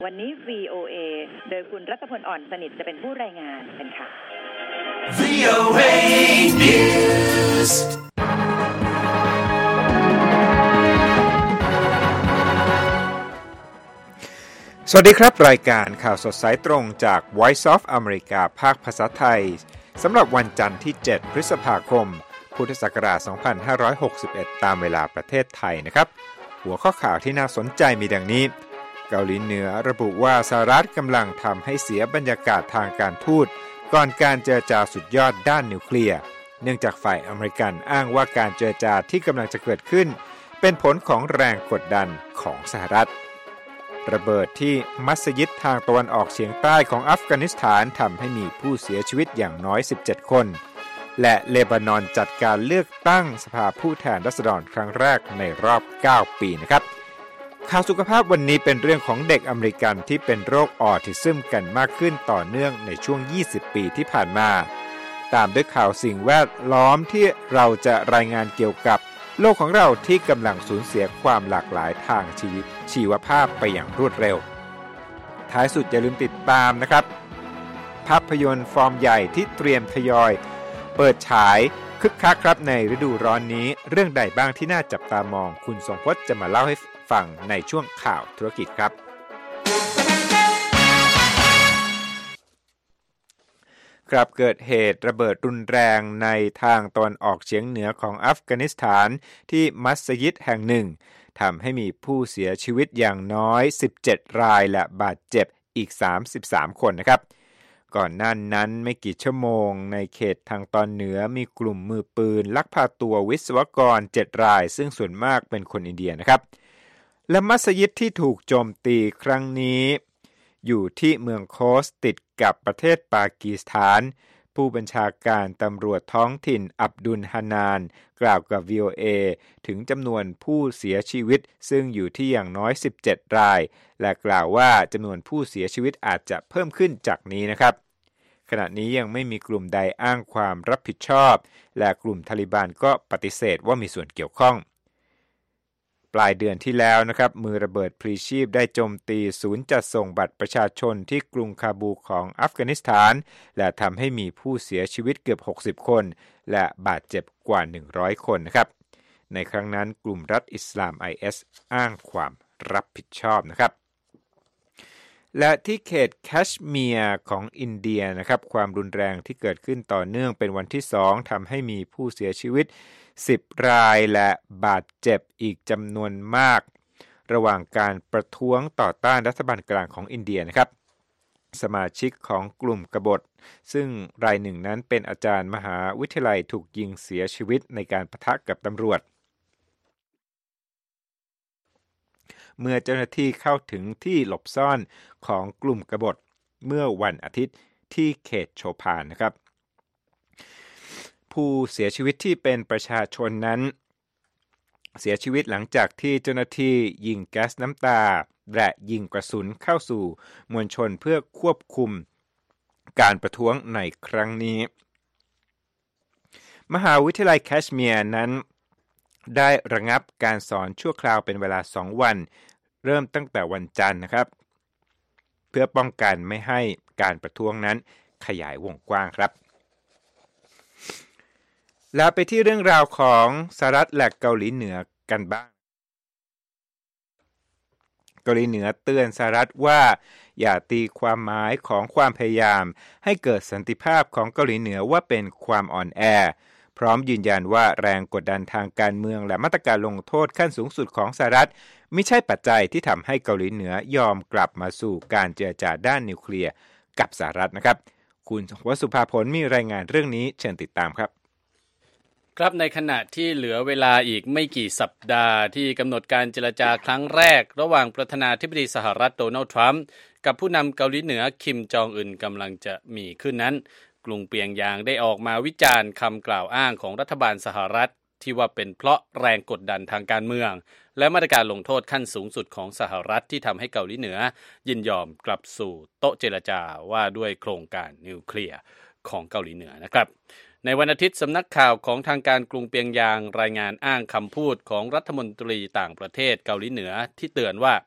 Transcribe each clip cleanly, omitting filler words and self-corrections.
วันนี้ VOA โดยคุณรัตพล อ่อนสนิทจะเป็นผู้รายงานกันค่ะ VOA News สวัสดีครับรายการข่าวสดสายตรงจาก Voice of America ภาคภาษาไทยสำหรับวันจันทร์ที่ 7 พฤษภาคม พุทธศักราช 2561 ตามเวลาประเทศไทยนะครับหัวข้อข่าวที่น่าสนใจมีดังนี้เกาหลีเหนือระบุว่าสหรัฐกำลังทำให้เสียบรรยากาศทางการทูตก่อนการเจรจาสุดยอดด้านนิวเคลียร์เนื่องจากฝ่ายอเมริกันอ้างว่าการเจรจาที่กำลังจะเกิดขึ้นเป็นผลของแรงกดดันของสหรัฐระเบิดที่มัสยิดทางตะวันออกเฉียงใต้ของอัฟกานิสถานทำให้มีผู้เสียชีวิตอย่างน้อย17คนและเลบานอนจัดการเลือกตั้งสภาผู้แทนราษฎรครั้งแรกในรอบ9ปีนะครับข่าวสุขภาพวันนี้เป็นเรื่องของเด็กอเมริกันที่เป็นโรคออทิซึมกันมากขึ้นต่อเนื่องในช่วง20ปีที่ผ่านมาตามด้วยข่าวสิ่งแวดล้อมที่เราจะรายงานเกี่ยวกับโลกของเราที่กำลังสูญเสียความหลากหลายทางชีวภาพไปอย่างรวดเร็วท้ายสุดอย่าลืมติดตามนะครับภาพยนตร์ฟอร์มใหญ่ที่เตรียมทยอยเปิดฉายคึกคักครับในฤดูร้อนนี้เรื่องใดบ้างที่น่าจับตามองคุณทรงพจน์จะมาเล่าให้ฟังในช่วงข่าวธุรกิจครับครับเกิดเหตุระเบิดรุนแรงในทางตะวันออกเฉียงเหนือของอัฟกานิสถานที่มัสยิดแห่งหนึ่งทำให้มีผู้เสียชีวิตอย่างน้อย17รายและบาดเจ็บอีก33คนนะครับก่อนหน้านั้นไม่กี่ชั่วโมงในเขตทางตอนเหนือมีกลุ่มมือปืนลักพาตัววิศวกร7รายซึ่งส่วนมากเป็นคนอินเดียนะครับและมัสยิดที่ถูกโจมตีครั้งนี้อยู่ที่เมืองโคสติดกับประเทศปากีสถานผู้บัญชาการตำรวจท้องถิ่นอับดุลฮานานกล่าวกับ VOA ถึงจำนวนผู้เสียชีวิตซึ่งอยู่ที่อย่างน้อย17รายและกล่าวว่าจำนวนผู้เสียชีวิตอาจจะเพิ่มขึ้นจากนี้นะครับขณะนี้ยังไม่มีกลุ่มใดอ้างความรับผิดชอบและกลุ่มทาลิบันก็ปฏิเสธว่ามีส่วนเกี่ยวข้องปลายเดือนที่แล้วนะครับมือระเบิดพลีชีพได้โจมตีศูนย์จัดส่งบัตรประชาชนที่กรุงคาบูของอัฟกานิสถานและทำให้มีผู้เสียชีวิตเกือบ60คนและบาดเจ็บกว่า100คนนะครับในครั้งนั้นกลุ่มรัฐอิสลาม IS อ้างความรับผิดชอบนะครับและที่เขตแคชเมียร์ของอินเดียนะครับความรุนแรงที่เกิดขึ้นต่อเนื่องเป็นวันที่2ทำให้มีผู้เสียชีวิต10รายและบาดเจ็บอีกจำนวนมากระหว่างการประท้วงต่อต้านรัฐบาลกลางของอินเดียนะครับสมาชิกของกลุ่มกบฏซึ่งรายหนึ่งนั้นเป็นอาจารย์มหาวิทยาลัยถูกยิงเสียชีวิตในการปะทะกับตำรวจเมื่อเจ้าหน้าที่เข้าถึงที่หลบซ่อนของกลุ่มกบฏเมื่อวันอาทิตย์ที่เขตโชพานนะครับผู้เสียชีวิตที่เป็นประชาชนนั้นเสียชีวิตหลังจากที่เจ้าหน้าที่ยิงแก๊สน้ำตาและยิงกระสุนเข้าสู่มวลชนเพื่อควบคุมการประท้วงในครั้งนี้มหาวิทยาลัยแคชเมียร์นั้นได้ระงับการสอนชั่วคราวเป็นเวลา2วันเริ่มตั้งแต่วันจันทร์นะครับเพื่อป้องกันไม่ให้การประท้วงนั้นขยายวงกว้างครับแล้วไปที่เรื่องราวของสหรัฐและเกาหลีเหนือกันบ้างเกาหลีเหนือเตือนสหรัฐว่าอย่าตีความหมายของความพยายามให้เกิดสันติภาพของเกาหลีเหนือว่าเป็นความอ่อนแอพร้อมยืนยันว่าแรงกดดันทางการเมืองและมาตรการลงโทษขั้นสูงสุดของสหรัฐไม่ใช่ปัจจัยที่ทำให้เกาหลีเหนือยอมกลับมาสู่การเจรจาด้านนิวเคลียร์กับสหรัฐนะครับคุณวสุภาพลมีรายงานเรื่องนี้เชิญติดตามครับครับในขณะที่เหลือเวลาอีกไม่กี่สัปดาห์ที่กำหนดการเจรจาครั้งแรกระหว่างประธานาธิบดีสหรัฐโดนัลด์ทรัมป์กับผู้นำเกาหลีเหนือคิมจองอึนกำลังจะมีขึ้นนั้นกรุงเปียงยางได้ออกมาวิจารณ์คำกล่าวอ้างของรัฐบาลสหรัฐที่ว่าเป็นเพราะแรงกดดันทางการเมืองและมาตรการลงโทษขั้นสูงสุดของสหรัฐที่ทำให้เกาหลีเหนือยินยอมกลับสู่โต๊ะเจรจาว่าด้วยโครงการนิวเคลียร์ของเกาหลีเหนือนะครับ ในวันอาทิตย์สำนักข่าวของทางการกรุงเปียงยางรายงานอ้างคำพูดของรัฐมนตรีต่างประเทศเกาหลีเหนือที่เตือนว่า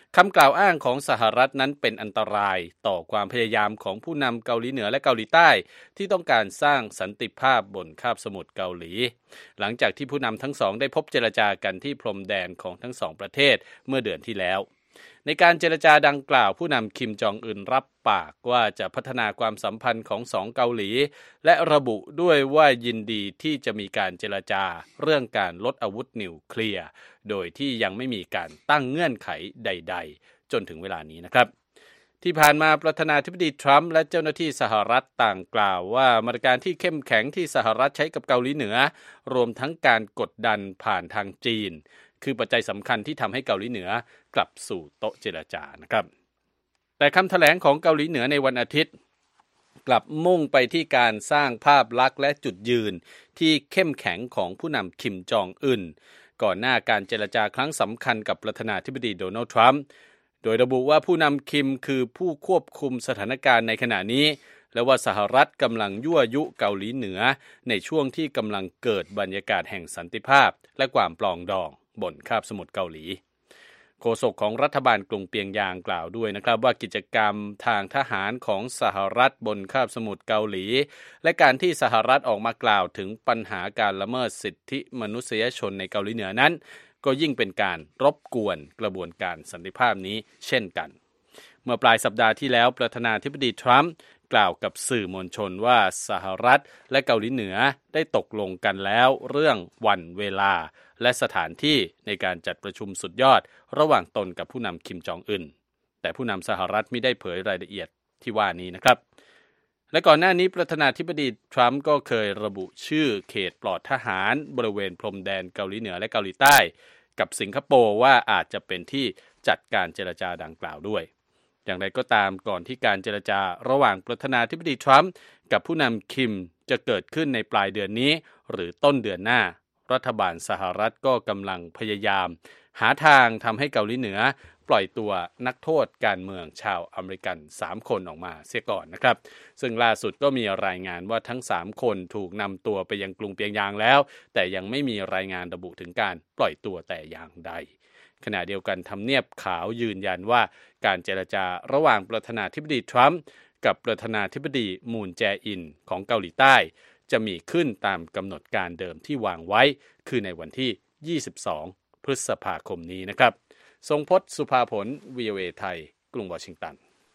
คำกล่าวอ้างของสหรัฐนั้นเป็นอันตรายต่อความพยายามของผู้นำเกาหลีเหนือและเกาหลีใต้ที่ต้องการสร้างสันติภาพบนคาบสมุทรเกาหลีหลังจากที่ผู้นำทั้งสองได้พบเจรจากันที่พรมแดนของทั้งสองประเทศเมื่อเดือนที่แล้วในการเจรจาดังกล่าวผู้นำคิมจองอึนรับปากว่าจะพัฒนาความสัมพันธ์ของสองเกาหลีและระบุด้วยว่ายินดีที่จะมีการเจรจาเรื่องการลดอาวุธนิวเคลียร์โดยที่ยังไม่มีการตั้งเงื่อนไขใดๆจนถึงเวลานี้นะครับที่ผ่านมาประธานาธิบดีทรัมป์และเจ้าหน้าที่สหรัฐต่างกล่าวว่ามาตรการที่เข้มแข็งที่สหรัฐใช้กับเกาหลีเหนือรวมทั้งการกดดันผ่านทางจีนคือปัจจัยสำคัญที่ทำให้เกาหลีเหนือกลับสู่โต๊ะเจรจานะครับแต่คำแถลงของเกาหลีเหนือในวันอาทิตย์กลับมุ่งไปที่การสร้างภาพลักษณ์และจุดยืนที่เข้มแข็งของผู้นำคิมจองอึนก่อนหน้าการเจรจาครั้งสำคัญกับประธานาธิบดีโดนัลด์ทรัมป์โดยระบุว่าผู้นำคิมคือผู้ควบคุมสถานการณ์ในขณะนี้และว่าสหรัฐกำลังยั่วยุเกาหลีเหนือในช่วงที่กำลังเกิดบรรยากาศแห่งสันติภาพและความปรองดองบนคาบสมุทรเกาหลีโฆษกของรัฐบาลกรุงเปียงยางกล่าวด้วยนะครับว่ากิจกรรมทางทหารของสหรัฐบนคาบสมุทรเกาหลีและการที่สหรัฐออกมากล่าวถึงปัญหาการละเมิดสิทธิมนุษยชนในเกาหลีเหนือนั้นก็ยิ่งเป็นการรบกวนกระบวนการสันติภาพนี้เช่นกันเมื่อปลายสัปดาห์ที่แล้วประธานาธิบดีทรัมป์กล่าวกับสื่อมวลชนว่าสหรัฐและเกาหลีเหนือได้ตกลงกันแล้วเรื่องวันเวลาและสถานที่ในการจัดประชุมสุดยอดระหว่างตนกับผู้นำคิมจองอึนแต่ผู้นำสหรัฐไม่ได้เผยรายละเอียดที่ว่านี้นะครับและก่อนหน้านี้ประธานาธิบดีทรัมป์ก็เคยระบุชื่อเขตปลอดทหารบริเวณพรมแดนเกาหลีเหนือและเกาหลีใต้กับสิงคโปร์ว่าอาจจะเป็นที่จัดการเจรจาดังกล่าวด้วยอย่างไรก็ตามก่อนที่การเจรจาระหว่างประธานาธิบดีทรัมป์กับผู้นำคิมจะเกิดขึ้นในปลายเดือนนี้หรือต้นเดือนหน้ารัฐบาลสหรัฐก็กำลังพยายามหาทางทำให้เกาหลีเหนือปล่อยตัวนักโทษการเมืองชาวอเมริกัน3คนออกมาเสียก่อนนะครับซึ่งล่าสุดก็มีรายงานว่าทั้ง3คนถูกนำตัวไปยังกรุงเปียงยางแล้วแต่ยังไม่มีรายงานระบุถึงการปล่อยตัวแต่อย่างใดขณะเดียวกันทำเนียบขาวยืนยันว่าการเจรจาระหว่างประธานาธิบดีทรัมป์กับประธานาธิบดีมูนแจอินของเกาหลีใต้จะมีขึ้นตามกำหนดการเดิมที่วางไว้คือในวันที่22พฤษภาคมนี้นะครับทรงพจน์สุภาผล VOA ไทยกรุงวอชิงตัน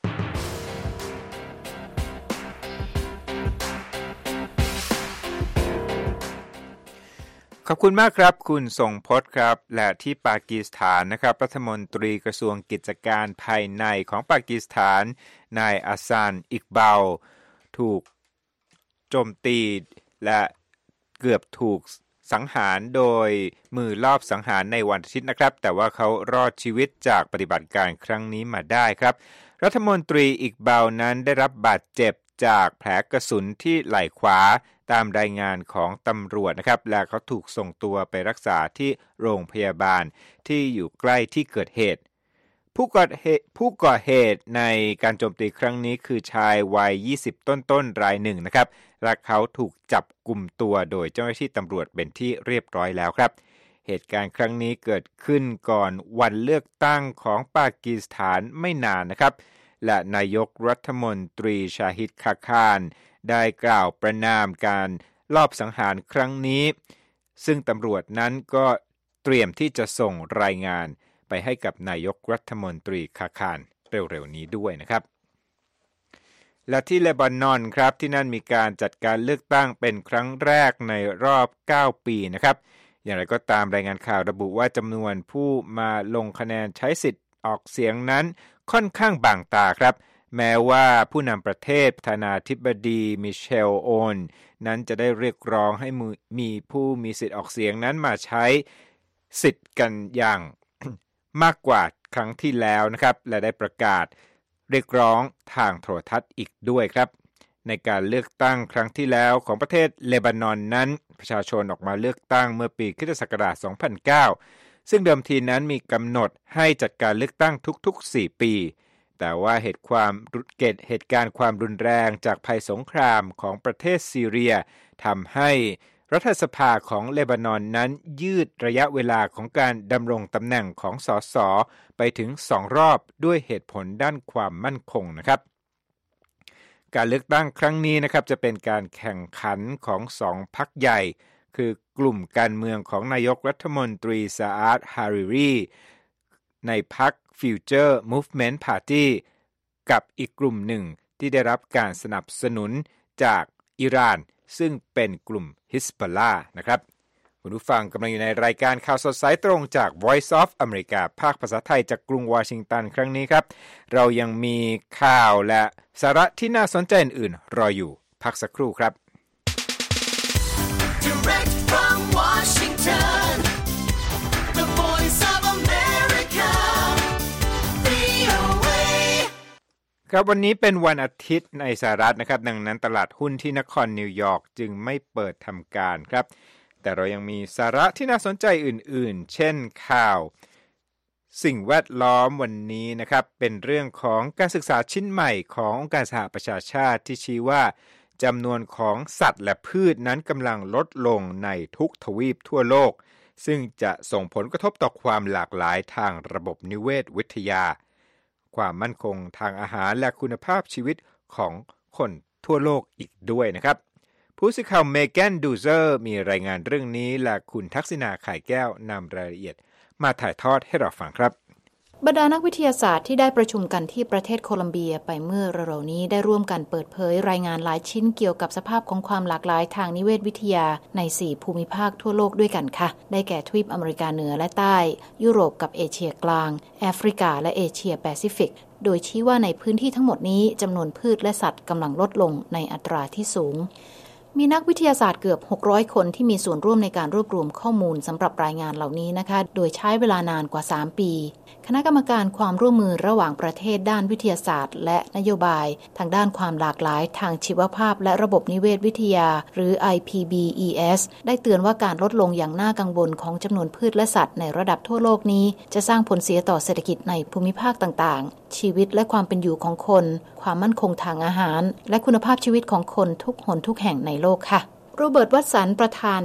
ขอบคุณมากครับคุณทรงพจน์ครับและที่ปากีสถานนะครับรัฐมนตรีกระทรวงกิจการภายในของปากีสถานนายอาซานอิกบาลถูกโจมตีและเกือบถูกสังหารโดยมือลอบสังหารในวันอาทิตย์นะครับแต่ว่าเขารอดชีวิตจากปฏิบัติการครั้งนี้มาได้ครับรัฐมนตรีอิกบาลนั้นได้รับบาดเจ็บจากแผลกระสุนที่ไหล่ขวาตามรายงานของตำรวจนะครับและเขาถูกส่งตัวไปรักษาที่โรงพยาบาลที่อยู่ใกล้ที่เกิดเหตุผู้ก่อเหตุในการโจมตีครั้งนี้คือชายวัย20ต้นๆรายหนึ่งนะครับและเขาถูกจับกุมตัวโดยเจ้าหน้าที่ตำรวจเป็นที่เรียบร้อยแล้วครับเหตุการณ์ครั้งนี้เกิดขึ้นก่อนวันเลือกตั้งของปากีสถานไม่นานนะครับและนายกรัฐมนตรีชาฮิดคาคานได้กล่าวประณามการลอบสังหารครั้งนี้ซึ่งตำรวจนั้นก็เตรียมที่จะส่งรายงานไปให้กับนายกรัฐมนตรีคาคานเร็วๆนี้ด้วยนะครับและที่เลบานอนครับที่นั่นมีการจัดการเลือกตั้งเป็นครั้งแรกในรอบ9ปีนะครับอย่างไรก็ตามรายงานข่าวระบุว่าจำนวนผู้มาลงคะแนนใช้สิทธิ์ออกเสียงนั้นค่อนข้างบางตาครับแม้ว่าผู้นำประเทศประธานาธิบดีมิเชลโอนนั้นจะได้เรียกร้องให้มีผู้มีสิทธิ์ออกเสียงนั้นมาใช้สิทธิ์กันอย่าง มากกว่าครั้งที่แล้วนะครับและได้ประกาศเรียกร้องทางโทรทัศน์อีกด้วยครับในการเลือกตั้งครั้งที่แล้วของประเทศเลบานอนนั้นประชาชนออกมาเลือกตั้งเมื่อปีค.ศ. 2009ซึ่งเดิมทีนั้นมีกำหนดให้จัดการเลือกตั้งทุกๆ4ปีแต่ว่าเหตุการณ์ความรุนแรงจากภัยสงครามของประเทศซีเรียทำให้รัฐสภาของเลบานอนนั้นยืดระยะเวลาของการดำรงตำแหน่งของสสไปถึง2 รอบด้วยเหตุผลด้านความมั่นคงนะครับการเลือกตั้งครั้งนี้นะครับจะเป็นการแข่งขันของ2 พรรคใหญ่คือกลุ่มการเมืองของนายกรัฐมนตรีซาอาด ฮาริรีในพรรค Future Movement Party กับอีกกลุ่มหนึ่งที่ได้รับการสนับสนุนจากอิหร่านซึ่งเป็นกลุ่มฮิสบอลลาห์นะครับคุณผู้ฟังกำลังอยู่ในรายการข่าวสดสายตรงจาก Voice of America ภาคภาษาไทยจากกรุงวอชิงตันครั้งนี้ครับเรายังมีข่าวและสาระที่น่าสนใจอื่นๆรออยู่พักสักครู่ครับ Direct from Washington, the Voice of America, VOA ครับวันนี้เป็นวันอาทิตย์ในสหรัฐนะครับดังนั้นตลาดหุ้นที่นครนิวยอร์กจึงไม่เปิดทำการครับแต่เรายังมีสาระที่น่าสนใจอื่นๆเช่นข่าวสิ่งแวดล้อมวันนี้นะครับเป็นเรื่องของการศึกษาชิ้นใหม่ขององค์การสหประชาชาติที่ชี้ว่าจำนวนของสัตว์และพืชนั้นกำลังลดลงในทุกทวีปทั่วโลกซึ่งจะส่งผลกระทบต่อความหลากหลายทางระบบนิเวศวิทยาความมั่นคงทางอาหารและคุณภาพชีวิตของคนทั่วโลกอีกด้วยนะครับผู้สื่อข่าวเมแกนดูเซอร์มีรายงานเรื่องนี้และคุณทักษิณาข่ายแก้วนำรายละเอียดมาถ่ายทอดให้เราฟังครับบรรดานักวิทยาศาสตร์ที่ได้ประชุมกันที่ประเทศโคลัมเบียไปเมื่อเร็วๆนี้ได้ร่วมกันเปิดเผยรายงานหลายชิ้นเกี่ยวกับสภาพของความหลากหลายทางนิเวศวิทยาใน4ภูมิภาคทั่วโลกด้วยกันค่ะได้แก่ทวีปอเมริกาเหนือและใต้ยุโรปกับเอเชียกลางแอฟริกาและเอเชียแปซิฟิกโดยชี้ว่าในพื้นที่ทั้งหมดนี้จำนวนพืชและสัตว์กำลังลดลงในอัตราที่สูงมีนักวิทยาศาสตร์เกือบ600คนที่มีส่วนร่วมในการรวบรวมข้อมูลสำหรับรายงานเหล่านี้นะคะโดยใช้เวลานานกว่า3ปีคณะกรรมการความร่วมมือระหว่างประเทศด้านวิทยาศาสตร์และนโยบายทางด้านความหลากหลายทางชีวภาพและระบบนิเวศวิทยาหรือ IPBES ได้เตือนว่าการลดลงอย่างน่ากังวลของจำนวนพืชและสัตว์ในระดับทั่วโลกนี้จะสร้างผลเสียต่อเศรษฐกิจในภูมิภาคต่างๆชีวิตและความเป็นอยู่ของคนความมั่นคงทางอาหารและคุณภาพชีวิตของคนทุกหนทุกแห่งในโลกค่ะโรเบิร์ต วัตสันประธาน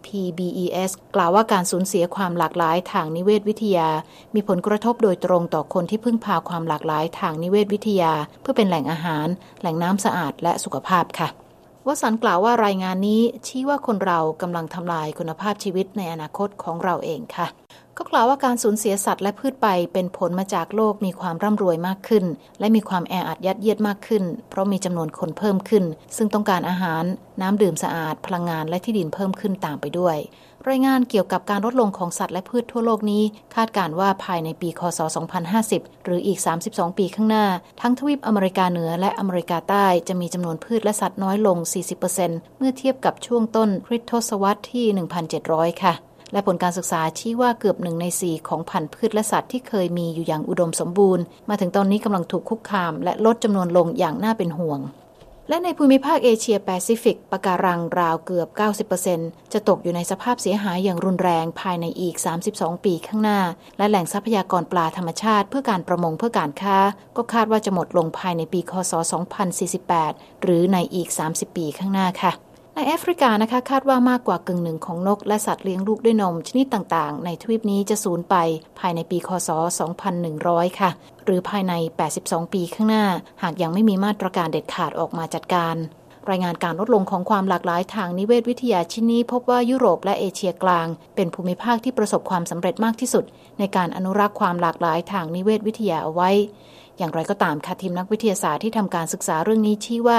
IPBES กล่าวว่าการสูญเสียความหลากหลายทางนิเวศวิทยามีผลกระทบโดยตรงต่อคนที่พึ่งพาความหลากหลายทางนิเวศวิทยาเพื่อเป็นแหล่งอาหารแหล่งน้ำสะอาดและสุขภาพค่ะวัตสันกล่าวว่ารายงานนี้ชี้ว่าคนเรากำลังทำลายคุณภาพชีวิตในอนาคตของเราเองค่ะก็กล่าวว่าการสูญเสียสัตว์และพืชไปเป็นผลมาจากโลกมีความร่ำรวยมากขึ้นและมีความแออัดยัดเยียดมากขึ้นเพราะมีจำนวนคนเพิ่มขึ้นซึ่งต้องการอาหารน้ำดื่มสะอาดพลังงานและที่ดินเพิ่มขึ้นตามไปด้วยรายงานเกี่ยวกับการลดลงของสัตว์และพืชทั่วโลกนี้คาดการณ์ว่าภายในปีคศ 2050 หรืออีก32ปีข้างหน้าทั้งทวีปอเมริกาเหนือและอเมริกาใต้จะมีจำนวนพืชและสัตว์น้อยลง 40% เมื่อเทียบกับช่วงต้นคริสตศตวรรษที่ 1,700 ค่ะและผลการศึกษาชี้ว่าเกือบ1 ใน 4ของพันธุ์พืชและสัตว์ที่เคยมีอยู่อย่างอุดมสมบูรณ์มาถึงตอนนี้กำลังถูกคุกคามและลดจำนวนลงอย่างน่าเป็นห่วงและในภูมิภาคเอเชียแปซิฟิกปะการังราวเกือบ 90% จะตกอยู่ในสภาพเสียหายอย่างรุนแรงภายในอีก32ปีข้างหน้าและแหล่งทรัพยากรปลาธรรมชาติเพื่อการประมงเพื่อการค้าก็คาดว่าจะหมดลงภายในปีคศ 2048 หรือในอีก30ปีข้างหน้าค่ะในแอฟริกานะคะคาดว่ามากกว่ากึ่งหนึ่งของนกและสัตว์เลี้ยงลูกด้วยนมชนิดต่างๆในทวีปนี้จะสูญไปภายในปีคศ 2100 ค่ะหรือภายใน82ปีข้างหน้าหากยังไม่มีมาตรการเด็ดขาดออกมาจัดการรายงานการลดลงของความหลากหลายทางนิเวศวิทยาชิ้นนี้พบว่ายุโรปและเอเชียกลางเป็นภูมิภาคที่ประสบความสำเร็จมากที่สุดในการอนุรักษ์ความหลากหลายทางนิเวศวิทยาเอาไว้อย่างไรก็ตามค่ะทีมนักวิทยาศาสตร์ที่ทำการศึกษาเรื่องนี้ชี้ว่า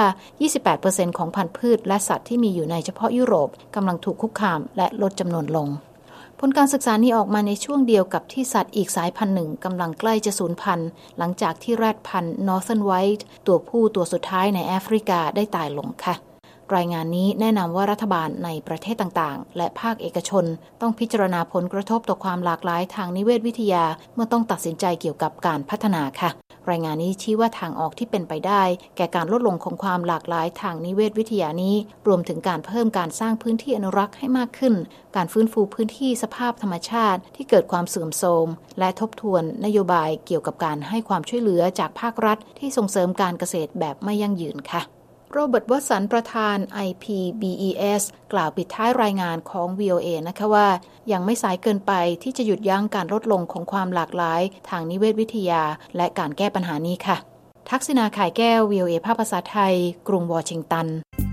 28% ของพันธุ์พืชและสัตว์ที่มีอยู่ในเฉพาะยุโรปกำลังถูกคุกคามและลดจำนวนลงผลการศึกษานี้ออกมาในช่วงเดียวกับที่สัตว์อีกสายพันธุ์หนึ่งกำลังใกล้จะสูญพันธุ์หลังจากที่แรดพันธุ์ Northern White ตัวผู้ตัวสุดท้ายในแอฟริกาได้ตายลงค่ะรายงานนี้แนะนำว่ารัฐบาลในประเทศต่างๆและภาคเอกชนต้องพิจารณาผลกระทบต่อความหลากหลายทางนิเวศวิทยาเมื่อต้องตัดสินใจเกี่ยวกับการพัฒนาค่ะรายงานนี้ชี้ว่าทางออกที่เป็นไปได้แก่การลดลงของความหลากหลายทางนิเวศวิทยานี้รวมถึงการเพิ่มการสร้างพื้นที่อนุรักษ์ให้มากขึ้นการฟื้นฟูพื้นที่สภาพธรรมชาติที่เกิดความเสื่อมโทรมและทบทวนนโยบายเกี่ยวกับการให้ความช่วยเหลือจากภาครัฐที่ส่งเสริมการเกษตรแบบไม่ยั่งยืนค่ะโรเบิร์ต วัตสันประธาน IPBES กล่าวปิดท้ายรายงานของ VOA นะคะว่ายังไม่สายเกินไปที่จะหยุดยั้งการลดลงของความหลากหลายทางนิเวศวิทยาและการแก้ปัญหานี้ค่ะทักษิณา ข่ายแก้ว VOA ภาคภาษาไทยกรุงวอชิงตัน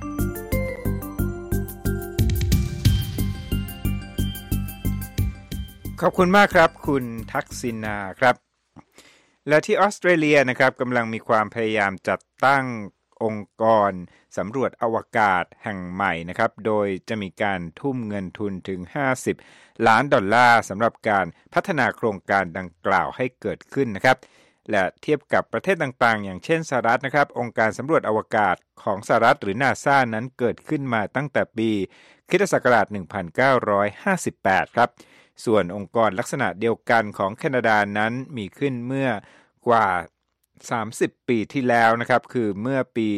ขอบคุณมากครับคุณทักษิณาครับและที่ออสเตรเลียนะครับกำลังมีความพยายามจัดตั้งองค์กรสำรวจอวกาศแห่งใหม่นะครับโดยจะมีการทุ่มเงินทุนถึง$50 ล้านสำหรับการพัฒนาโครงการดังกล่าวให้เกิดขึ้นนะครับและเทียบกับประเทศต่างๆอย่างเช่นสหรัฐนะครับองค์การสำรวจอวกาศของสหรัฐหรือ NASA นั้นเกิดขึ้นมาตั้งแต่ปีค.ศ. 1958ครับส่วนองค์กรลักษณะเดียวกันของแคนาดานั้นมีขึ้นเมื่อกว่า30 ปีที่แล้วนะครับคือเมื่อปี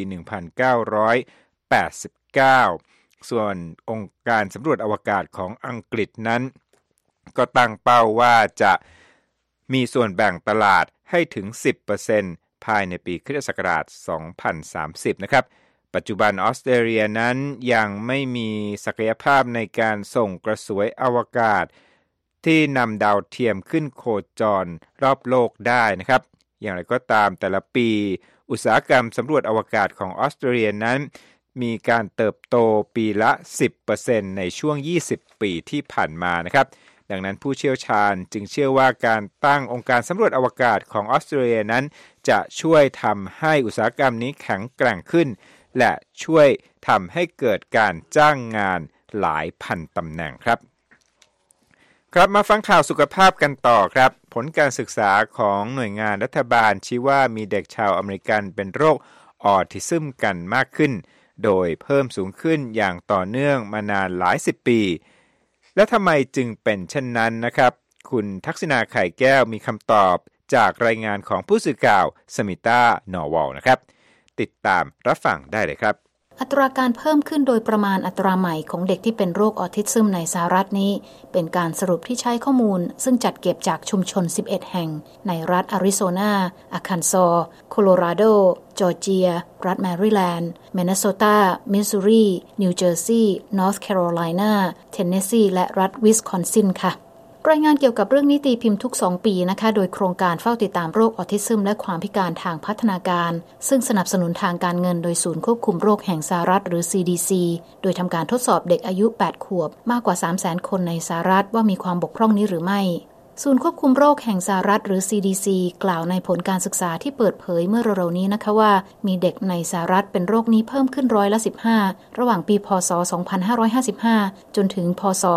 1989ส่วนองค์การสำรวจอวกาศของอังกฤษนั้นก็ตั้งเป้าว่าจะมีส่วนแบ่งตลาดให้ถึง 10% ภายในปีค.ศ. 2030นะครับปัจจุบันออสเตรเลียนั้นยังไม่มีศักยภาพในการส่งกระสวยอวกาศที่นำดาวเทียมขึ้นโคจรรอบโลกได้นะครับอย่างไรก็ตามแต่ละปีอุตสาหกรรมสำรวจอวกาศของออสเตรเลียนั้นมีการเติบโตปีละ 10% ในช่วง20 ปีที่ผ่านมานะครับดังนั้นผู้เชี่ยวชาญจึงเชื่อว่าการตั้งองค์การสำรวจอวกาศของออสเตรเลียนั้นจะช่วยทำให้อุตสาหกรรมนี้แข็งแกร่งขึ้นและช่วยทำให้เกิดการจ้างงานหลายพันตำแหน่งครับมาฟังข่าวสุขภาพกันต่อครับผลการศึกษาของหน่วยงานรัฐบาลชี้ว่ามีเด็กชาวอเมริกันเป็นโรคออทิซึมกันมากขึ้นโดยเพิ่มสูงขึ้นอย่างต่อเนื่องมานานหลาย10 ปีและทำไมจึงเป็นเช่นนั้นนะครับคุณทักษิณา ไข่แก้วมีคำตอบจากรายงานของผู้สื่อข่าวสมิต้านอร์วอลนะครับติดตามรับฟังได้เลยครับอัตราการเพิ่มขึ้นโดยประมาณอัตราใหม่ของเด็กที่เป็นโรคออทิซึมในสหรัฐนี้เป็นการสรุปที่ใช้ข้อมูลซึ่งจัดเก็บจากชุมชน11แห่งในรัฐอาริโซนาอาคันซอว์โคโลราโดจอร์เจียรัฐแมริแลนด์มินนิโซตามิสซูรีนิวเจอร์ซีย์นอร์ทแคโรไลนาเทนเนสซีและรัฐวิสคอนซินค่ะรายงานเกี่ยวกับเรื่องนี้ตีพิมพ์ทุก2 ปีนะคะโดยโครงการเฝ้าติดตามโรคออทิซึมและความพิการทางพัฒนาการซึ่งสนับสนุนทางการเงินโดยศูนย์ควบคุมโรคแห่งสหรัฐหรือ CDC โดยทำการทดสอบเด็กอายุ8 ขวบมากกว่า 300,000 คนในสหรัฐว่ามีความบกพร่องนี้หรือไม่ศูนย์ควบคุมโรคแห่งสหรัฐหรือ CDC กล่าวในผลการศึกษาที่เปิดเผยเมื่อเร็วๆนี้นะคะว่ามีเด็กในสหรัฐเป็นโรคนี้เพิ่มขึ้น15%ระหว่างปีพ.ศ. 2555 จนถึงพ.ศ.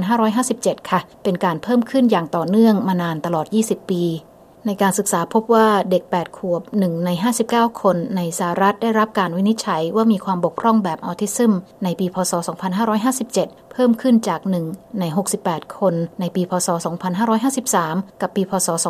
2557 ค่ะเป็นการเพิ่มขึ้นอย่างต่อเนื่องมานานตลอด20 ปีในการศึกษาพบว่าเด็ก8 ขวบ1 ใน 59 คนในสหรัฐได้รับการวินิจฉัยว่ามีความบกพร่องแบบออทิซึมในปีพ.ศ. 2557 เพิ่มขึ้นจาก1 ใน 68 คนในปีพ.ศ. 2553 กับปีพ.ศ.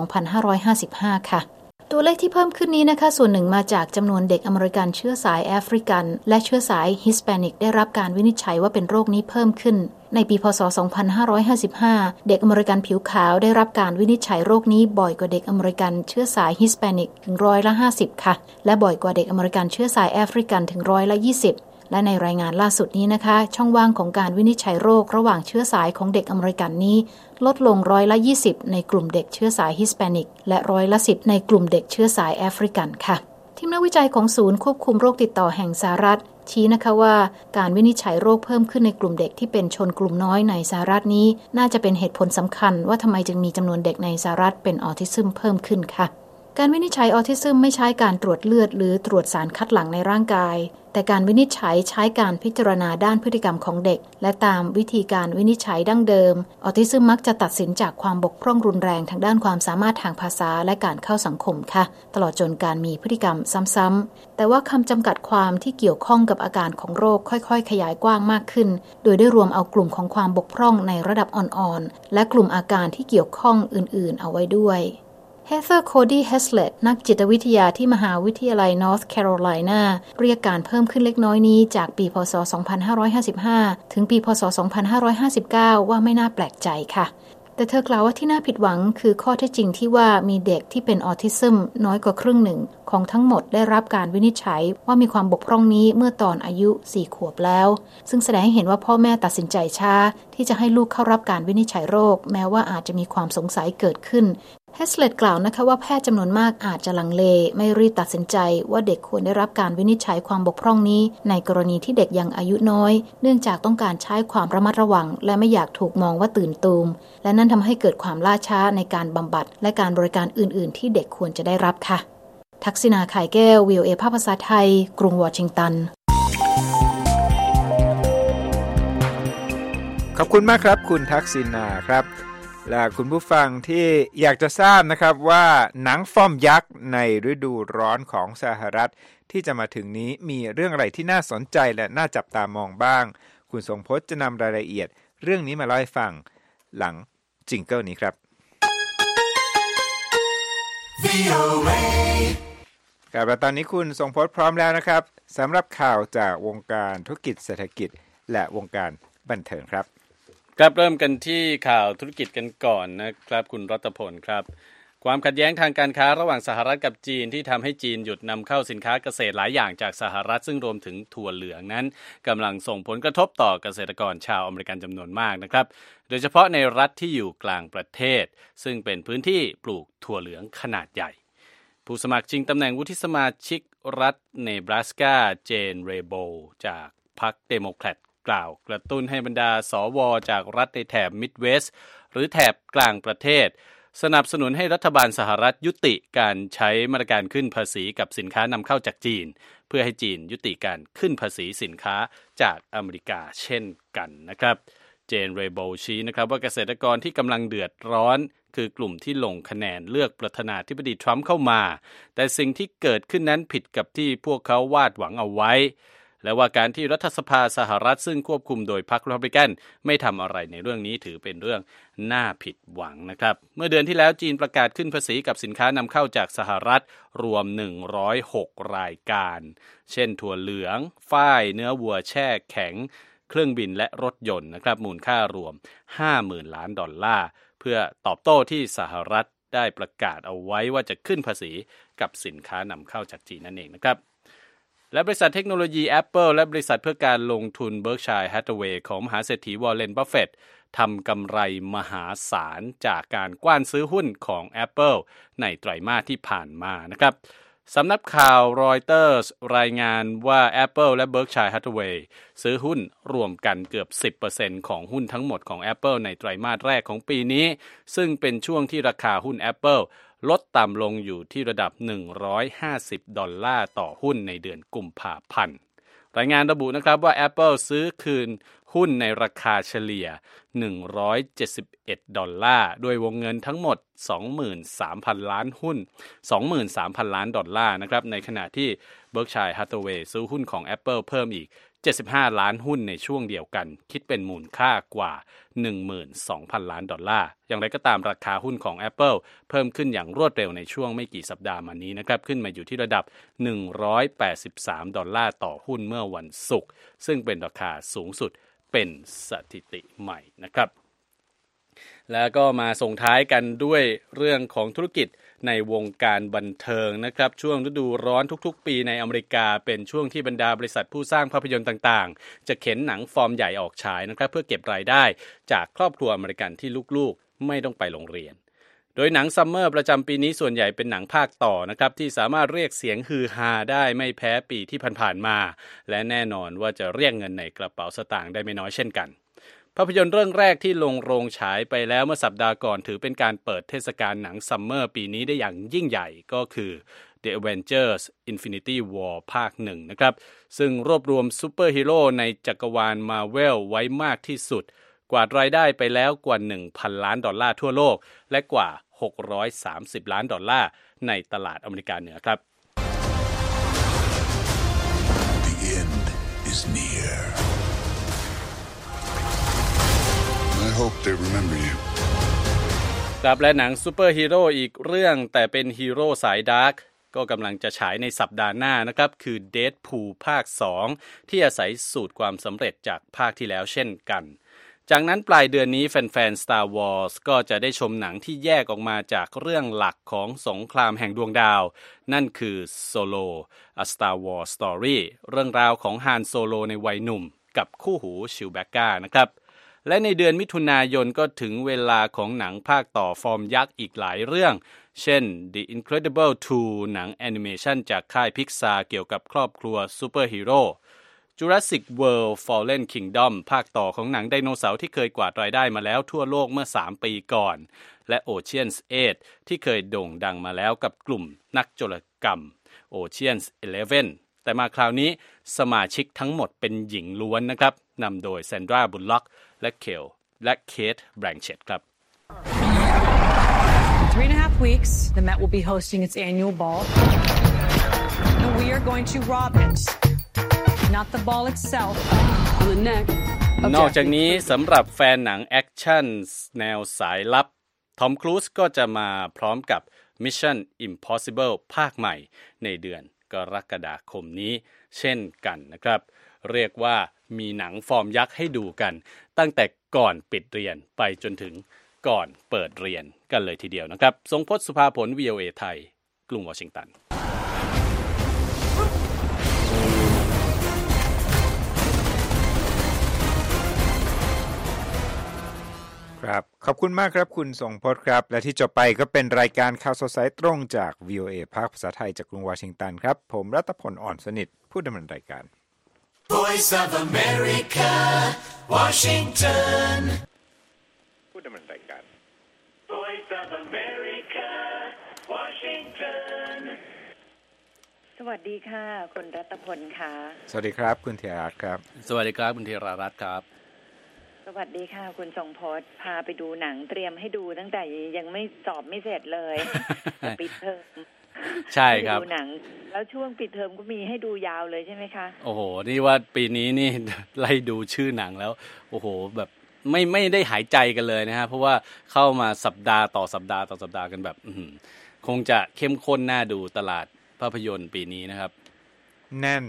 2555 ค่ะตัวเลขที่เพิ่มขึ้นนี้นะคะส่วนหนึ่งมาจากจำนวนเด็กอเมริกันเชื้อสายแอฟริกันและเชื้อสายฮิสแปนิกได้รับการวินิจฉัยว่าเป็นโรคนี้เพิ่มขึ้นในปีพ.ศ. 2555 เด็กอเมริกันผิวขาวได้รับการวินิจฉัยโรคนี้บ่อยกว่าเด็กอเมริกันเชื้อสายฮิสแปนิกถึง50%ค่ะและบ่อยกว่าเด็กอเมริกันเชื้อสายแอฟริกันถึง20%และในรายงานล่าสุดนี้นะคะช่องว่างของการวินิจฉัยโรคระหว่างเชื้อสายของเด็กอเมริกันนี้ลดลง20%ในกลุ่มเด็กเชื้อสายฮิสแปนิกและ10%ในกลุ่มเด็กเชื้อสายแอฟริกันค่ะทีมนักวิจัยของศูนย์ควบคุมโรคติดต่อแห่งสหรัฐชี้นะคะว่าการวินิจฉัยโรคเพิ่มขึ้นในกลุ่มเด็กที่เป็นชนกลุ่มน้อยในสหรัฐนี้น่าจะเป็นเหตุผลสำคัญว่าทำไมจึงมีจำนวนเด็กในสหรัฐเป็นออทิซึมเพิ่มขึ้นค่ะการวินิจฉัยออทิซึมไม่ใช้การตรวจเลือดหรือตรวจสารคัดหลั่งในร่างกายแต่การวินิจฉัยใช้การพิจารณาด้านพฤติกรรมของเด็กและตามวิธีการวินิจฉัยดั้งเดิมออทิซึมมักจะตัดสินจากความบกพร่องรุนแรงทางด้านความสามารถทางภาษาและการเข้าสังคมค่ะตลอดจนการมีพฤติกรรมซ้ำๆแต่ว่าคำจำกัดความที่เกี่ยวข้องกับอาการของโรคค่อยๆขยายกว้างมากขึ้นโดยได้รวมเอากลุ่มของความบกพร่องในระดับอ่อนๆและกลุ่มอาการที่เกี่ยวข้องอื่นๆเอาไว้ด้วยHeather Cody Heslett นักจิตวิทยาที่มหาวิทยาลัย North Carolina เรียกการเพิ่มขึ้นเล็กน้อยนี้จากปีพ.ศ. 2555 ถึงปีพ.ศ. 2559 ว่าไม่น่าแปลกใจค่ะแต่เธอกล่าวว่าที่น่าผิดหวังคือข้อเท็จจริงที่ว่ามีเด็กที่เป็นออทิซึมน้อยกว่าครึ่งหนึ่งของทั้งหมดได้รับการวินิจฉัยว่ามีความบกพร่องนี้เมื่อตอนอายุ4 ขวบแล้วซึ่งแสดงให้เห็นว่าพ่อแม่ตัดสินใจช้าที่จะให้ลูกเข้ารับการวินิจฉัยโรคแม้ว่าอาจจะมีความสงสัยเกิดขึ้นเฮสเลตกล่าวนะคะว่าแพทย์จำนวนมากอาจจะลังเลไม่รีบตัดสินใจว่าเด็กควรได้รับการวินิจฉัยความบกพร่องนี้ในกรณีที่เด็กยังอายุน้อยเนื่องจากต้องการใช้ความระมัดระวังและไม่อยากถูกมองว่าตื่นตูมและนั่นทำให้เกิดความล่าช้าในการบำบัดและการบริการอื่นๆที่เด็กควรจะได้รับค่ะทักษิณา ข่ายแก้ว VOA ภาษาไทยกรุงวอชิงตันขอบคุณมากครับคุณทักษิณาครับและคุณผู้ฟังที่อยากจะทราบนะครับว่าหนังฟอร์มยักษ์ในฤดูร้อนของสหรัฐที่จะมาถึงนี้มีเรื่องอะไรที่น่าสนใจและน่าจับตามองบ้างคุณทรงพจน์จะนำรายละเอียดเรื่องนี้มาเล่าให้ฟังหลังจิงเกิลนี้ครับครับและตอนนี้คุณทรงพจน์พร้อมแล้วนะครับสำหรับข่าวจากวงการธุรกิจเศรษฐกิจและวงการบันเทิงครับครับเริ่มกันที่ข่าวธุรกิจกันก่อนนะครับคุณรัตพลครับความขัดแย้งทางการค้าระหว่างสหรัฐกับจีนที่ทำให้จีนหยุดนำเข้าสินค้าเกษตรหลายอย่างจากสหรัฐซึ่งรวมถึงถั่วเหลืองนั้นกำลังส่งผลกระทบต่อเกษตรกรชาวอเมริกันจำนวนมากนะครับโดยเฉพาะในรัฐที่อยู่กลางประเทศซึ่งเป็นพื้นที่ปลูกถั่วเหลืองขนาดใหญ่ผู้สมัครชิงตำแหน่งวุฒิสมาชิกรัฐเนบราสกาเจนเรโบจากพรรคเดโมแครตกล่าวกระตุ้นให้บรรดาสวจากรัฐในแถบมิดเวสต์หรือแถบกลางประเทศสนับสนุนให้รัฐบาลสหรัฐยุติการใช้มาตรการขึ้นภาษีกับสินค้านำเข้าจากจีนเพื่อให้จีนยุติการขึ้นภาษีสินค้าจากอเมริกาเช่นกันนะครับเจนเรโบชี้นะครับว่าเกษตรกรที่กำลังเดือดร้อนคือกลุ่มที่ลงคะแนนเลือกประธานาธิบดีทรัมป์เข้ามาแต่สิ่งที่เกิดขึ้นนั้นผิดกับที่พวกเขาวาดหวังเอาไว้และว่าการที่รัฐสภาสหรัฐซึ่งควบคุมโดยพรรครีพับลิกันไม่ทำอะไรในเรื่องนี้ถือเป็นเรื่องน่าผิดหวังนะครับเมื่อเดือนที่แล้วจีนประกาศขึ้นภาษีกับสินค้านำเข้าจากสหรัฐรวม106รายการเช่นถั่วเหลืองฝ้ายเนื้อวัวแช่แข็งเครื่องบินและรถยนต์นะครับมูลค่ารวม 50,000 ล้านดอลลาร์เพื่อตอบโต้ที่สหรัฐได้ประกาศเอาไว้ว่าจะขึ้นภาษีกับสินค้านำเข้าจากจีนนั่นเองนะครับและบริษัทเทคโนโลยี Apple และบริษัทเพื่อการลงทุน Berkshire Hathaway ของมหาเศรษฐีวอร์เรน บัฟเฟตต์ทำกำไรมหาศาลจากการกว้านซื้อหุ้นของ Apple ในไตรมาสที่ผ่านมานะครับสำนักข่าว Reuters รายงานว่า Apple และ Berkshire Hathaway ซื้อหุ้นรวมกันเกือบ 10% ของหุ้นทั้งหมดของ Apple ในไตรมาสแรกของปีนี้ซึ่งเป็นช่วงที่ราคาหุ้น Appleลดต่ำลงอยู่ที่ระดับ$150ต่อหุ้นในเดือนกุมภาพันธ์รายงานระบุนะครับว่า Apple ซื้อคืนหุ้นในราคาเฉลี่ย$171ด้วยวงเงินทั้งหมด 23,000 ล้านหุ้น 23,000 ล้านดอลลาร์นะครับในขณะที่ Berkshire Hathaway ซื้อหุ้นของ Apple เพิ่มอีก75ล้านหุ้นในช่วงเดียวกันคิดเป็นมูลค่ากว่า 12,000 ล้านดอลลาร์อย่างไรก็ตามราคาหุ้นของ Apple เพิ่มขึ้นอย่างรวดเร็วในช่วงไม่กี่สัปดาห์มานี้นะครับขึ้นมาอยู่ที่ระดับ$183ต่อหุ้นเมื่อวันศุกร์ซึ่งเป็นราคาสูงสุดเป็นสถิติใหม่นะครับแล้วก็มาส่งท้ายกันด้วยเรื่องของธุรกิจในวงการบันเทิงนะครับช่วงฤดูร้อนทุกๆปีในอเมริกาเป็นช่วงที่บรรดาบริษัทผู้สร้างภาพยนตร์ต่างๆจะเข็นหนังฟอร์มใหญ่ออกฉายนะครับเพื่อเก็บรายได้จากครอบครัวอเมริกันที่ลูกๆไม่ต้องไปโรงเรียนโดยหนังซัมเมอร์ประจำปีนี้ส่วนใหญ่เป็นหนังภาคต่อนะครับที่สามารถเรียกเสียงฮือฮาได้ไม่แพ้ปีที่ผ่านๆมาและแน่นอนว่าจะเรียกเงินในกระเป๋าสตางค์ได้ไม่น้อยเช่นกันภาพยนตร์เรื่องแรกที่ลงโรงฉายไปแล้วเมื่อสัปดาห์ก่อนถือเป็นการเปิดเทศกาลหนังซัมเมอร์ปีนี้ได้อย่างยิ่งใหญ่ก็คือ The Avengers Infinity War ภาค1นะครับซึ่งรวบรวมซูเปอร์ฮีโร่ในจักรวาล Marvel ไว้มากที่สุดกวาดรายได้ไปแล้วกว่า 1,000 ล้านดอลลาร์ทั่วโลกและกว่า630ล้านดอลลาร์ในตลาดอเมริกาเหนือครับ The end is near. I hope they remember you. ครับและหนังซูเปอร์ฮีโร่อีกเรื่องแต่เป็นฮีโร่สายดาร์กก็กำลังจะฉายในสัปดาห์หน้านะครับคือ Deadpool ภาค 2 ที่อาศัยสูตรความสำเร็จจากภาคที่แล้วเช่นกันจากนั้นปลายเดือนนี้แฟนๆ Star Wars ก็จะได้ชมหนังที่แยกออกมาจากเรื่องหลักของสงครามแห่งดวงดาวนั่นคือ Solo A Star Wars Story เรื่องราวของฮานโซโลในวัยหนุ่มกับคู่หูชิวแบ็กก้านะครับและในเดือนมิถุนายนก็ถึงเวลาของหนังภาคต่อฟอร์มยักษ์อีกหลายเรื่องเช่น The Incredible 2 หนังแอนิเมชันจากค่าย Pixar เกี่ยวกับครอบครัวซูเปอร์ฮีโร่ Jurassic World Fallen Kingdom ภาคต่อของหนังไดโนเสาร์ที่เคยกวาดรายได้มาแล้วทั่วโลกเมื่อ3ปีก่อนและ Ocean's 8 ที่เคยโด่งดังมาแล้วกับกลุ่มนักโจรกรรม Ocean's 11 แต่มาคราวนี้สมาชิกทั้งหมดเป็นหญิงล้วนนะครับนำโดยแซนดรา บุลล็อกและเคท แบรงเชตครับ 3.5 weeks, the Met will be hosting its annual ball. And we are going to rob it. Not the ball itself. On the neck. นอกจากนี้สำหรับแฟนหนังแอคชั่นแนวสายลับทอมครูซก็จะมาพร้อมกับ Mission Impossible ภาคใหม่ในเดือนกรกฎาคมนี้เช่นกันนะครับเรียกว่ามีหนังฟอร์มยักษ์ให้ดูกันตั้งแต่ก่อนปิดเรียนไปจนถึงก่อนเปิดเรียนกันเลยทีเดียวนะครับทรงพจน์ สุภาผล VOA ไทยกรุงวอชิงตันครับขอบคุณมากครับคุณทรงพจน์ครับและที่จบไปก็เป็นรายการข่าวสดสายตรงจาก VOA ภาคภาษาไทยจากกรุงวอชิงตันครับผมรัตพล อ่อนสนิทผู้ดำเนินรายการ Voice of America, Washington. ผู้ดำเนินรายการ Voice of America, Washington. สวัสดีค่ะคุณรัตพลค่ะสวัสดีครับคุณธีรรัตน์ครับสวัสดีครับคุณธีรรัตน์ครับสวัสดีค่ะคุณทรงพจน์พาไปดูหนังเตรียมให้ดูตั้งแต่ยังไม่สอบไม่เสร็จเลยปิดเทอมใช่ครับดูหนังแล้วช่วงปิดเทอมก็มีให้ดูยาวเลยใช่ไหมคะโอ้โหนี่ว่าปีนี้นี่ ไล่ดูชื่อหนังแล้วโอ้โหแบบไม่ได้หายใจกันเลยนะฮะเพราะว่าเข้ามาสัปดาห์ต่อสัปดาห์ต่อสัปดาห์กันแบบคงจะเข้มข้นน่าดูตลาดภาพยนตร์ปีนี้นะครับแน่น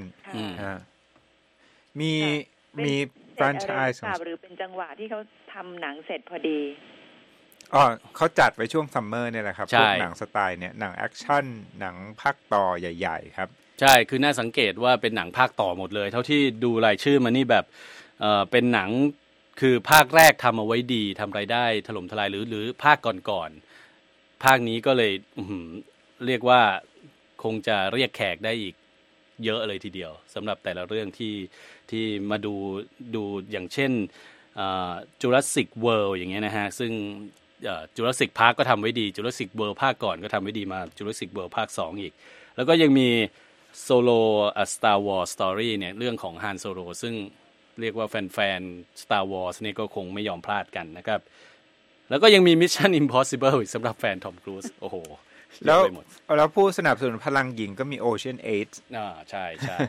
มีแฟรนไชส์หรือเป็นจังหวะที่เขาทำหนังเสร็จพอดีเขาจัดไว้ช่วงซัมเมอร์เนี่ยแหละครับพวกหนังสไตล์เนี่ยหนังแอคชั่นหนังภาคต่อใหญ่ๆครับใช่คือน่าสังเกตว่าเป็นหนังภาคต่อหมดเลยเท่าที่ดูรายชื่อมานี่แบบเป็นหนังคือภาคแรกทำเอาไว้ดีทำรายได้ถล่มทลายหรือภาคก่อนๆภาคนี้ก็เลยเรียกว่าคงจะเรียกแขกได้อีกเยอะเลยทีเดียวสำหรับแต่ละเรื่องที่มาดูอย่างเช่นJurassic World อย่างเงี้ยนะฮะซึ่งJurassic Park ก็ทำไว้ดี Jurassic World ภาคก่อนก็ทำไว้ดีมา Jurassic World ภาค2อีกแล้วก็ยังมี Solo A Star Wars Story เนี่ยเรื่องของ Han Solo ซึ่งเรียกว่าแฟนๆ Star Wars เนี่ยก็คงไม่ยอมพลาดกันนะครับแล้วก็ยังมี Mission Impossible สำหรับแฟนทอมครูซโอ้โหแล้วผู้สนับสนุนพลังหญิงก็มี Ocean 8 ใช่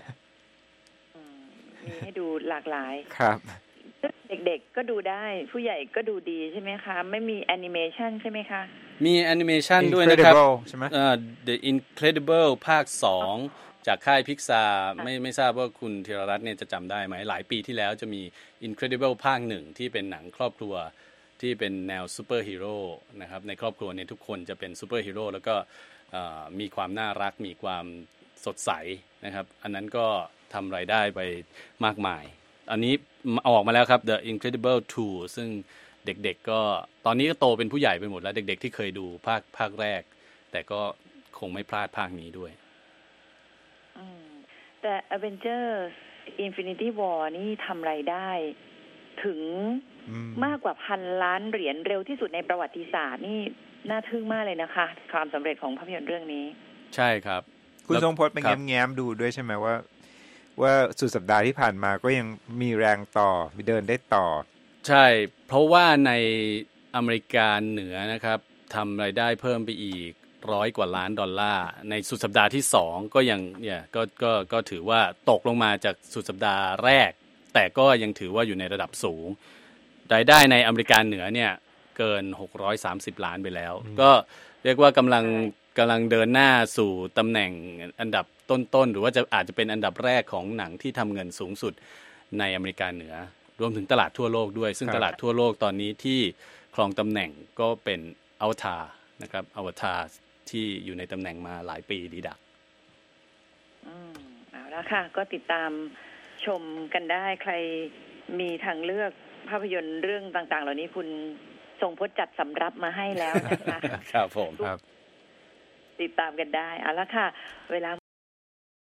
มีให้ดูหลากหลายครับเด็กๆก็ดูได้ผู้ใหญ่ก็ดูดีใช่ไหมคะไม่มีแอนิเมชันใช่ไหมคะมีแอนิเมชันด้วยนะครับใช่ไหม The Incredible ภาค2จากค่าย Pixar ไม่ทราบว่าคุณธีรรัตน์เนี่ยจะจำได้ไหมหลายปีที่แล้วจะมี Incredible ภาค1ที่เป็นหนังครอบครัวที่เป็นแนวซูเปอร์ฮีโร่นะครับในครอบครัวเนี่ยทุกคนจะเป็นซูเปอร์ฮีโร่แล้วก็มีความน่ารักมีความสดใสนะครับอันนั้นก็ทำรายได้ไปมากมายอันนี้ออกมาแล้วครับ The Incredible 2 ซึ่งเด็กๆก็ตอนนี้ก็โตเป็นผู้ใหญ่ไปหมดแล้วเด็กๆที่เคยดูภาคแรกแต่ก็คงไม่พลาดภาคนี้ด้วยแต่ Avengers Infinity War นี่ทำรายได้ถึงมากกว่า1,000 ล้านเหรียญเร็วที่สุดในประวัติศาสตร์นี่น่าทึ่งมากเลยนะคะความสำเร็จของภาพยนตร์เรื่องนี้ใช่ครับคุณทรงพจน์ไปแง้มๆดูด้วยใช่ไหมว่าสุดสัปดาห์ที่ผ่านมาก็ยังมีแรงต่อมีเดินได้ต่อใช่เพราะว่าในอเมริกาเหนือนะครับทำรายได้เพิ่มไปอีก$100 กว่าล้านในสุดสัปดาห์ที่2ก็ยังเนี่ยก็ถือว่าตกลงมาจากสุดสัปดาห์แรกแต่ก็ยังถือว่าอยู่ในระดับสูงรายได้ในอเมริกาเหนือเนี่ยเกิน630ล้านไปแล้วก็เรียกว่ากำลังเดินหน้าสู่ตำแหน่งอันดับต้นๆหรือว่าอาจจะเป็นอันดับแรกของหนังที่ทำเงินสูงสุดในอเมริกาเหนือรวมถึงตลาดทั่วโลกด้วยซึ่งตลาดทั่วโลกตอนนี้ที่ครองตำแหน่งก็เป็นอวตารนะครับอวตารที่อยู่ในตำแหน่งมาหลายปีดีดักเอาละค่ะก็ติดตามชมกันได้ใครมีทางเลือกภาพยนตร์เรื่องต่างๆเหล่านี้คุณทรงพจน์จัดสำรับมาให้แล้วนะคะครับผมติดตามกันได้เอาละค่ะเวลา